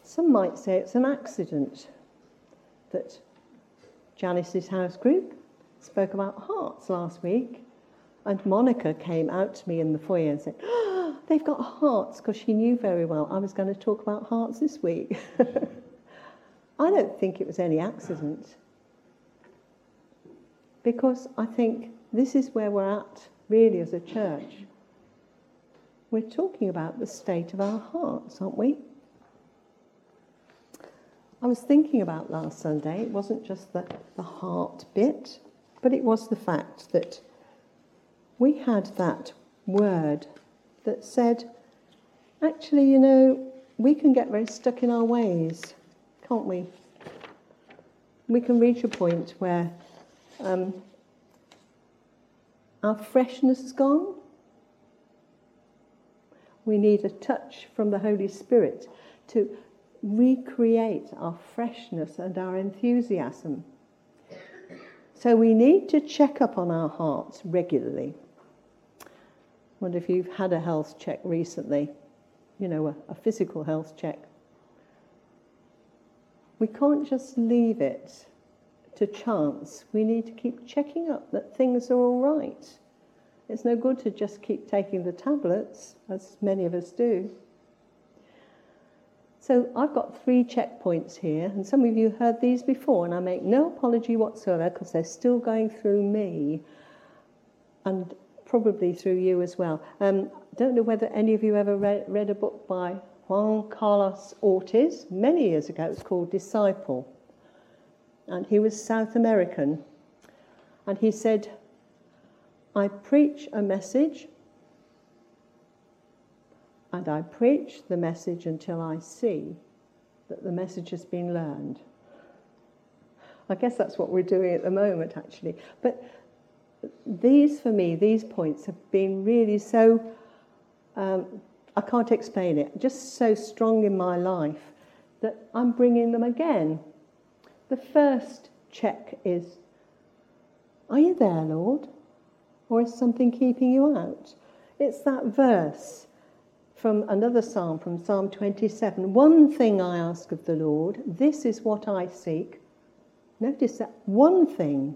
Some might say it's an accident that Janice's house group spoke about hearts last week, and Monica came out to me in the foyer and said, oh, they've got hearts, because she knew very well I was going to talk about hearts this week. I don't think it was any accident, because I think this is where we're at really as a church. We're talking about the state of our hearts, aren't we? I was thinking about last Sunday, it wasn't just the heart bit, but it was the fact that we had that word that said, actually, you know, we can get very stuck in our ways, can't we? We can reach a point where our freshness is gone. We need a touch from the Holy Spirit to recreate our freshness and our enthusiasm. So we need to check up on our hearts regularly. I wonder if you've had a health check recently, you know, a physical health check. We can't just leave it to chance. We need to keep checking up that things are all right. It's no good to just keep taking the tablets, as many of us do. So I've got 3 checkpoints here, and some of you heard these before, and I make no apology whatsoever because they're still going through me and probably through you as well. Don't know whether any of you ever read a book by Juan Carlos Ortiz. Many years ago, it was called Disciple. And he was South American. And he said, I preach a message, and I preach the message until I see that the message has been learned. I guess that's what we're doing at the moment, actually. But these, for me, these points have been really so, I can't explain it, just so strong in my life that I'm bringing them again. The first check is, are you there, Lord? Or is something keeping you out? It's that verse from another psalm, from Psalm 27. One thing I ask of the Lord, this is what I seek. Notice that one thing,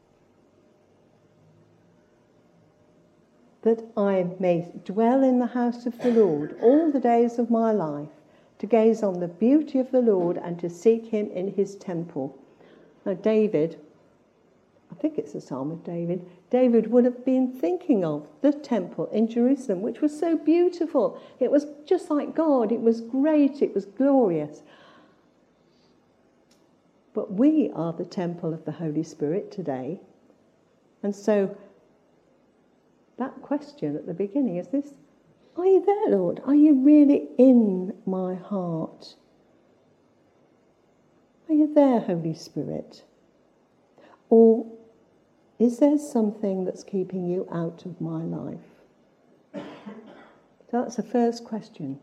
that I may dwell in the house of the Lord all the days of my life, to gaze on the beauty of the Lord and to seek him in his temple. Now David, I think it's a psalm of David, David would have been thinking of the temple in Jerusalem, which was so beautiful. It was just like God. It was great. It was glorious. But we are the temple of the Holy Spirit today. And so that question at the beginning is this: are you there, Lord? Are you really in my heart? Are you there, Holy Spirit? Or is there something that's keeping you out of my life? So that's the first question.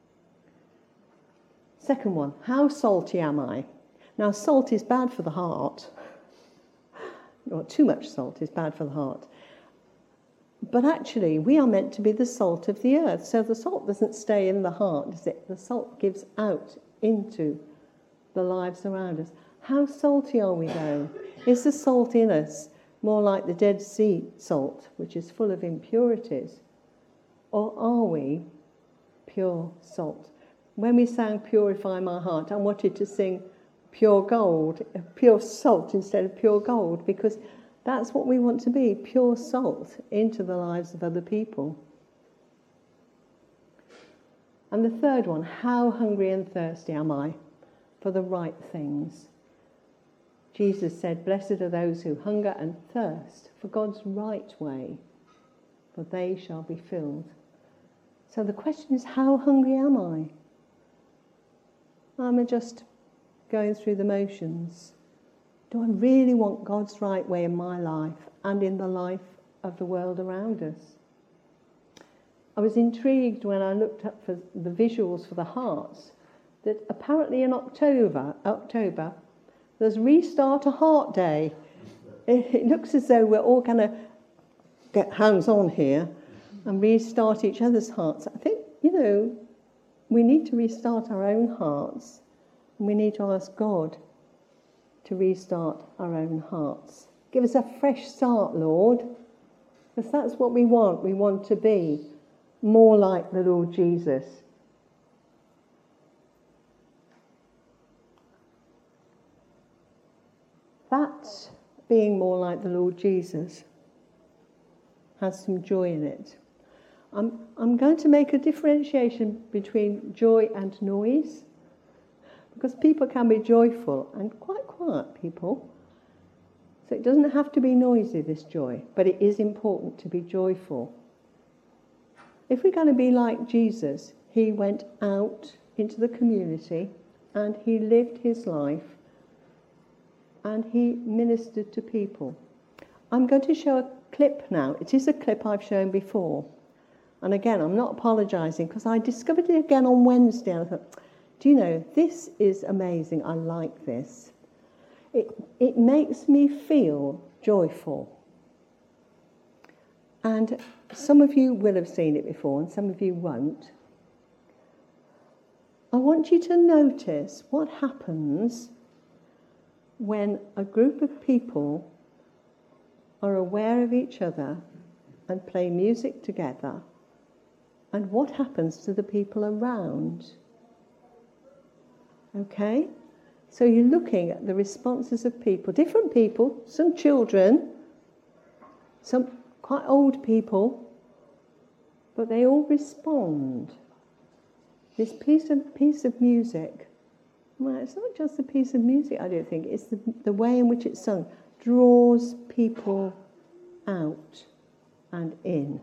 Second one, how salty am I? Now, salt is bad for the heart. Well, too much salt is bad for the heart. But actually, we are meant to be the salt of the earth. So the salt doesn't stay in the heart, does it? The salt gives out into the lives around us. How salty are we, though? Is the salt in us more like the Dead Sea salt, which is full of impurities? Or are we pure salt? When we sang Purify My Heart, I wanted to sing pure gold, pure salt instead of pure gold, because that's what we want to be, pure salt into the lives of other people. And the third one, how hungry and thirsty am I for the right things? Jesus said, blessed are those who hunger and thirst for God's right way, for they shall be filled. So the question is, how hungry am I? Am I just going through the motions? Do I really want God's right way in my life and in the life of the world around us? I was intrigued when I looked up for the visuals for the hearts that apparently in October there's Restart a Heart Day. It looks as though we're all going to get hands on here and restart each other's hearts. I think, we need to restart our own hearts, and we need to ask God to restart our own hearts. Give us a fresh start, Lord, because that's what we want. We want to be more like the Lord Jesus. That being more like the Lord Jesus has some joy in it. I'm going to make a differentiation between joy and noise, because people can be joyful and quite quiet people. So it doesn't have to be noisy, this joy, but it is important to be joyful. If we're going to be like Jesus, he went out into the community and he lived his life and he ministered to people. I'm going to show a clip now. It is a clip I've shown before. And again, I'm not apologising because I discovered it again on Wednesday and I thought, do you know, this is amazing. I like this. It makes me feel joyful. And some of you will have seen it before and some of you won't. I want you to notice what happens when a group of people are aware of each other and play music together, and what happens to the people around. Okay? So you're looking at the responses of people, different people, some children, some quite old people, but they all respond. This piece of music, well, it's not just a piece of music, I don't think, it's the way in which it's sung, draws people out and in.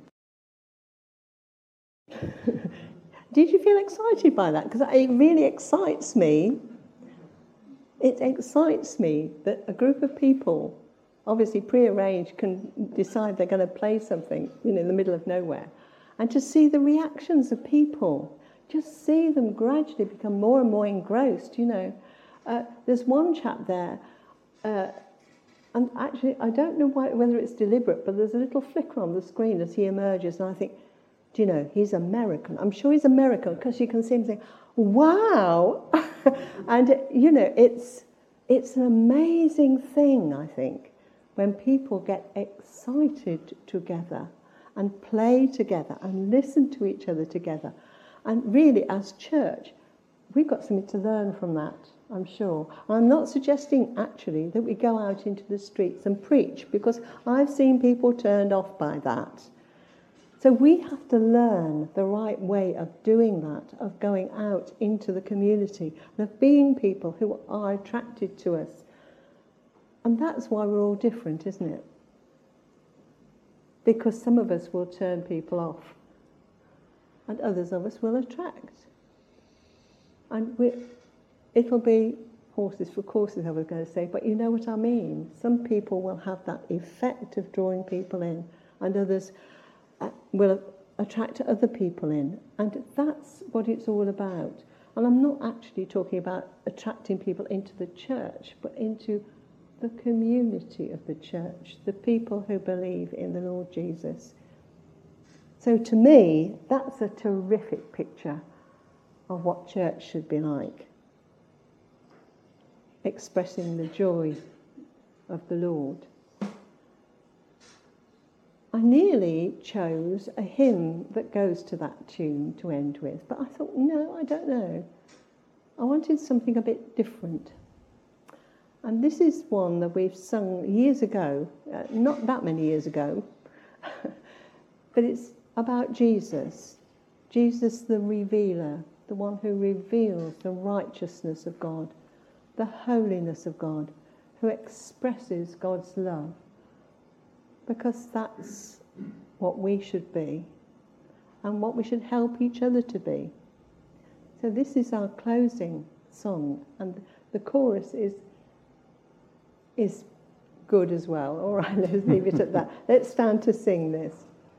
Did you feel excited by that? Because it really excites me. It excites me that a group of people, obviously prearranged, can decide they're going to play something, in the middle of nowhere. And to see the reactions of people, just see them gradually become more and more engrossed, There's one chap there, and actually I don't know whether it's deliberate, but there's a little flicker on the screen as he emerges, and I think, do you know, he's American. I'm sure he's American because you can see him saying, wow! And, it's an amazing thing, I think, when people get excited together and play together and listen to each other together. And really, as church, we've got something to learn from that, I'm sure. I'm not suggesting, actually, that we go out into the streets and preach, because I've seen people turned off by that. So we have to learn the right way of doing that, of going out into the community, of being people who are attracted to us. And that's why we're all different, isn't it? Because some of us will turn people off, and others of us will attract. And it'll be horses for courses, I was going to say, but you know what I mean. Some people will have that effect of drawing people in, and others will attract other people in. And that's what it's all about. And I'm not actually talking about attracting people into the church, but into the community of the church, the people who believe in the Lord Jesus. So to me, that's a terrific picture of what church should be like. Expressing the joy of the Lord. I nearly chose a hymn that goes to that tune to end with, but I thought, no, I don't know. I wanted something a bit different. And this is one that we've sung years ago, not that many years ago, but it's about Jesus. Jesus the revealer, the one who reveals the righteousness of God, the holiness of God, who expresses God's love. Because that's what we should be and what we should help each other to be. So this is our closing song, and the chorus is good as well. All right, let's leave it at that. Let's stand to sing this.